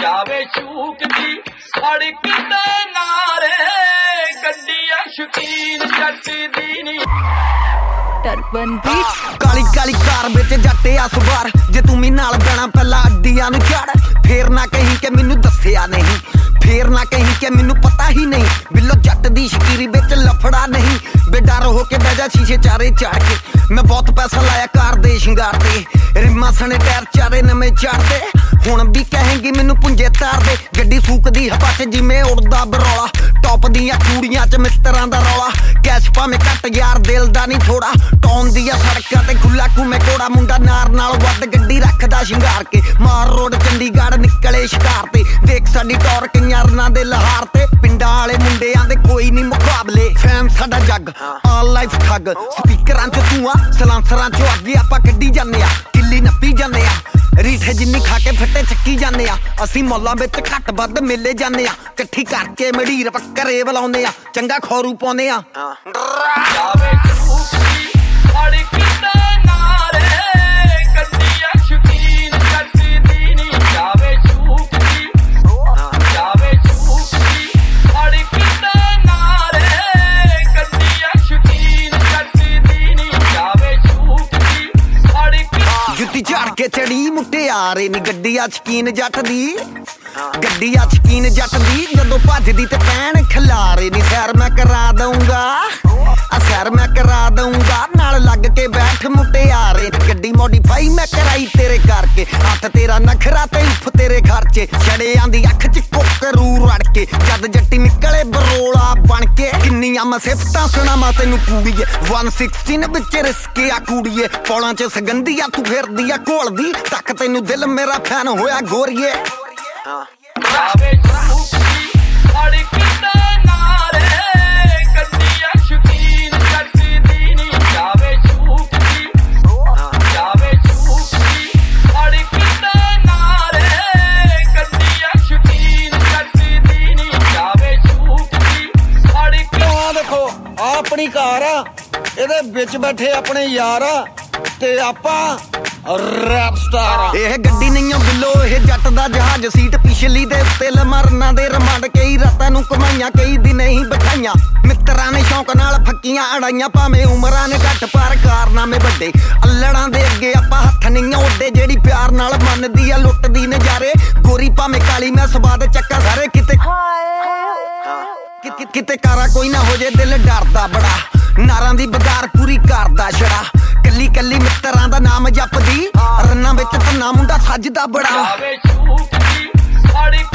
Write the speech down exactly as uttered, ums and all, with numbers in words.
ਜਾਵੇ ਚੂਕਦੀ ਸੜਕ ਤੇ ਨਾਰੇ ਗੱਡੀਆਂ ਸ਼ਕੀਨ ਜੱਟ ਦੀ ਨੀ ਟਰਬਨ ਬੀਟ ਕਾਲੀ ਕਾਲੀ ਕਾਰ ਵਿੱਚ ਜੱਟ ਆ ਸਵਾਰ ਜੇ ਤੂੰ ਵੀ ਨਾਲ ਬਹਿਣਾ ਪਹਿਲਾਂ ਅੱਡੀਆਂ ਨੂੰ ਚੜ ਫੇਰ ਨਾ ਕਹੀਂ ਕਿ ਮੈਨੂੰ ਦੱਸਿਆ ਨਹੀਂ ਫੇਰ ਨਾ ਕਹੀਂ ਕਿ ਮੈਨੂੰ ਪਤਾ ਹੀ ਨਹੀਂ ਬਿੱਲੋ ਜੱਟ ਦੀ ਸ਼ਕੀਰੀ ਵਿੱਚ ਲਫੜਾ ਨਹੀਂ ਬੇਡਰ ਹੋ ਕੇ ਬਹਿ ਜਾ ਸ਼ੀਸ਼ੇ ਚਾਰੇ ਚੜ ਕੇ ਮੈਂ ਬਹੁਤ ਪੈਸਾ ਲਾਇਆ ਕਾਰ ਦੇ ਸ਼ਿੰਗਾਰ ਤੇ ਰਿਮਾਂ ਸਣੇ ਟਾਇਰ ਚਾਰੇ ਨਵੇਂ ਚੜਦੇ ਹੁਣ ਵੀ ਕਹੇਂਗੀ ਮੈਨੂੰ ਪੁੰਜੇ ਤਾਰ ਦੇ ਗੱਡੀ ਫੂਕਦੀ ਹਵਾ ਚ ਜਿਵੇਂ ਉੜਦਾ ਬਰੌਲਾ ਟੌਪ ਦੀਆਂ ਕੁੜੀਆਂ ਚ ਮਿੱਤਰਾਂ ਦਾ ਰੌਲਾ ਕੈਸ਼ ਭਾਵੇਂ ਘੱਟ ਯਾਰ ਦਿਲ ਦਾ ਨਹੀਂ ਥੋੜਾ ਟੌਨ ਦੀਆਂ ਸੜਕਾਂ ਤੇ ਖੁੱਲਾ ਘੁੰਮੇ ਕੋੜਾ ਮੁੰਡਾ ਨਾਰ ਨਾਲ ਵੱਧ ਗੱਡੀ ਰੱਖਦਾ ਸ਼ਿੰਗਾਰ ਕੇ ਮਾਰ ਰੋਡ ਚੰਡੀਗੜ੍ਹ ਨਿਕਲੇ ਸ਼ਿਕਾਰ ਤੇ ਦੇਖ ਸਾਡੀ ਟੌਰ ਕਈਆਂ ਦੇ ਲਹਾਰ ਤੇ ਪਿੰਡਾਂ ਵਾਲੇ ਮੁੰਡਿਆਂ ਦੇ ਕੋਈ ਨਹੀਂ ਮੁਕਾਬਲੇ ਫੈਨ ਸਾਡਾ ਜੱਗ ਆਲ ਲਾਈਫ ਠੱਗ ਸਪੀਕਰਾਂ ਚ ਧੂਆਂ ਸਲਾਂਸਰਾਂ ਚ ਅੱਗੇ ਆਪਾਂ ਕੱਢੀ ਜਾਂਦੇ ਆ ਕਿੱਲੀ ਨੱਪੀ ਜਾਂਦੇ ਆ ਰੀਠੇ ਜਿੰਨੀ ਖਾ ਕੇ ਫੱਟੇ ਚੱਕੀ ਜਾਂਦੇ ਆ ਅਸੀਂ ਮੌਲਾਂ ਵਿੱਚ ਘੱਟ ਵੱਧ ਮੇਲੇ ਜਾਂਦੇ ਆ ਇਕੱਠੀ ਕਰਕੇ ਮੜੀਰ ਬੱਕਰੇ ਬੁਲਾਉਂਦੇ ਆ ਚੰਗਾ ਖੌਰੂ ਪਾਉਂਦੇ ਆ ਜਾਵੇ ਚੂਕਦੀ ਸੜਕ ਤੇ ਨਾਰੇ ਗੱਡੀਆਂ ਸ਼ਕੀਨ ਜੱਟ ਦੀ ਨੀ ਜਾਵੇ ਚੂਕਦੀ ਜਾਵੇ ਚੂਕਦੀ ਸੜਕ ਤੇ ਨਾਰੇ ਗੱਡੀਆਂ ਸ਼ਕੀਨ ਜੱਟ ਦੀ ਨੀ ਜਾਵੇ ਚੂਕਦੀ ਸੜਕ ਜੁੱਤੀ ਝਾੜ ਕੇ ਚੜੀ ਮੁਟਿਆਰੇ ਨੀ ਗੱਡੀ ਆ ਸ਼ਕੀਨ ਜੱਟ ਦੀ ਗੱਡੀ ਆ ਸ਼ਕੀਨ ਜੱਟ ਦੀ ਜਦੋਂ ਭੱਜਦੀ ਤੇ ਪੈਣ ਖਿਲਾਰੇ ਨੀ ਸੈਰ ਮੈਂ ਕਰਾ ਦਊਂਗਾ ਆ ਸੈਰ ਮੈਂ ਕਰਾ ਦਊਂਗਾ ਨਾਲ ਲੱਗ ਕੇ ਬੈਠ ਮੁਟਿਆਰੇ ਗੱਡੀ ਮੋਡੀਫਾਈ ਮੈਂ ਕਰਾਈ ਤੇਰੇ ਕਰਕੇ ਹੱਥ ਤੇਰਾ ਨਖਰਾ ਤੇ ਉਫ ਤੇਰੇ ਖਰਚੇ ਛੜਿਆਂ ਦੀ ਅੱਖ ਚ ਕੋਕਰੂ ਰੜ ਕੇ ਜਦ ਜੱਟੀ ਨਿਕਲੇ ਬਰੋਲਾ ਬਣ ਕੇ ਕਿੰਨੀਆਂ ਮੈਂ ਸਿਫਤਾਂ ਸੁਣਾਵਾਂ ਤੈਨੂੰ ਕੁੜੀਏ ਇੱਕ ਸੌ ਸੋਲ੍ਹ ਵਿੱਚ ਰਿਸਕੇ ਆ ਕੁੜੀਏ ਪੌਲਾਂ ਚ ਸਗੰਧੀਆ ਤੂੰ ਫਿਰਦੀ ਆ ਘੋਲਦੀ ਤੱਕ ਤੈਨੂੰ ਦਿਲ ਮੇਰਾ ਫੈਨ ਹੋਇਆ ਗੋਰੀਏ ਜਾਵੇ ਚੂਕਦੀ ਸੜਕ ਤੇ ਨਾਰੇ ਗੱਡੀਆਂ ਸ਼ਕੀਨ ਜੱਟ ਦੀ ਨੀ ਜਾਵੇ ਚੂਕਦੀ ਜਾਵੇ ਚੂਕਦੀ ਸੜਕ ਤੇ ਨਾਰੇ ਗੱਡੀਆਂ ਸ਼ਕੀਨ ਜੱਟ ਦੀ ਨੀ ਜਾਵੇ ਚੂਕਦੀ ਸੜਕ ਆ ਦੇਖੋ ਆ ਆਪਣੀ ਕਾਰ ਆ ਇਹਦੇ ਵਿੱਚ ਬੈਠੇ ਆਪਣੇ ਯਾਰ ਤੇ ਆਪਾਂ ਰੈਪ ਸਟਾਰ ਇਹ ਗੱਡੀ ਨਹੀਂ ਆ ਬਿੱਲੋ ਇਹ ਜੱਟ ਦਾ ਜਹਾਜ਼ ਸੀਟ ਪਿਛਲੀ ਦੇ ਉੱਤੇ ਲਮਰਨਾ ਦੇ ਰਮੰਡ ਕਈ ਰਾਤਾਂ ਨੂੰ ਕਮਾਈਆਂ ਕਈ ਦਿਨ ਹੀ ਬਿਠਾਈਆਂ ਮਿੱਤਰਾਂ ਨੇ ਸ਼ੌਂਕ ਨਾਲ ਫੱਕੀਆਂ ਅੜਾਈਆਂ ਭਾਵੇਂ ਉਮਰਾਂ ਨੇ ਘੱਟ ਪਰ ਕਾਰਨਾਮੇ ਵੱਡੇ ਅੱਲੜਾਂ ਦੇ ਅੱਗੇ ਆਪਾਂ ਹੱਥ ਨਹੀਂ ਉੱਡੇ ਜਿਹੜੀ ਪਿਆਰ ਨਾਲ ਮੰਨਦੀ ਆ ਲੁੱਟਦੀ ਨਜ਼ਾਰੇ ਗੋਰੀ ਭਾਵੇਂ ਕਾਲੀ ਮੈਂ ਸਵਾਦ ਚੱਕਾ ਸਾਰੇ ਕਿਤੇ ਕਿਤੇ ਕਾਰਾ ਕੋਈ ਨਾ ਹੋ ਜੇ ਦਿਲ ਡਰਦਾ ਬੜਾ ਨਾਰਾਂ ਦੀ ਬਗਾਰ ਪੂਰੀ ਕਰਦਾ ਛੜਾ ਕੱਲੀ ਕੱਲੀ ਮਿੱਤਰਾਂ ਦਾ ਨਾਮ ਜਪਦੀ ਰੰਨਾਂ ਵਿੱਚ ਧੰਨਾ ਮੁੰਡਾ ਸੱਜਦਾ ਬੜਾ ਜਾਵੇ ਚੂਕਦੀ ਸੜਕ